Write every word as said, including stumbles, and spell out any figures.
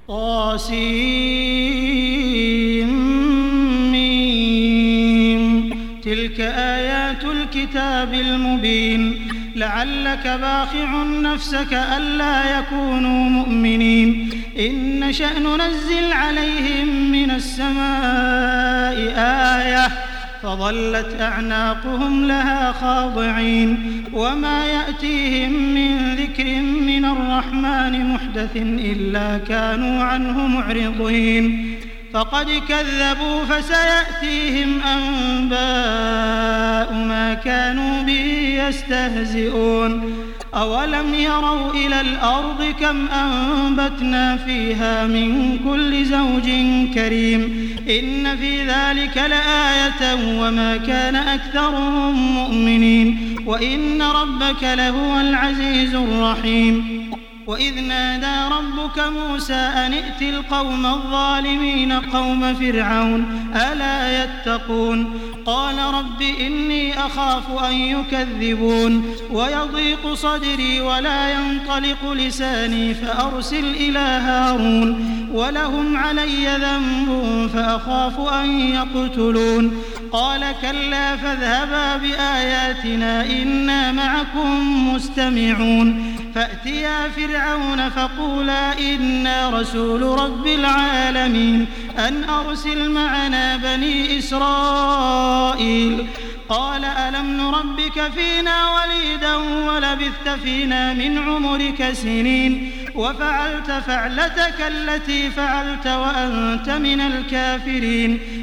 طاسيم تلك آيات الكتاب المبين لعلك باخع نفسك ألا يكونوا مؤمنين إن نشأ ننزل عليهم من السماء آية فظلت أعناقهم لها خاضعين وما يأتيهم من ذكر من الرحمن محدث إلا كانوا عنه معرضين فقد كذبوا فسيأتيهم أنباء ما كانوا به يستهزئون أولم يروا إلى الأرض كم أنبتنا فيها من كل زوج كريم إن في ذلك لآية وما كان أكثرهم مؤمنين وإن ربك لهو العزيز الرحيم وإذ نادى ربك موسى أن ائت القوم الظالمين قوم فرعون ألا يتقون قال رب إني أخاف أن يكذبون ويضيق صدري ولا ينطلق لساني فأرسل إلى هارون ولهم علي ذنب فأخاف أن يقتلون قال كلا فاذهبا بآياتنا إنا معكم مستمعون فأتيا فرعون فقولا إنا رسول رب العالمين أن أرسل معنا بني إسرائيل قال ألم نربك فينا وليدا ولبثت فينا من عمرك سنين وفعلت فعلتك التي فعلت وأنت من الكافرين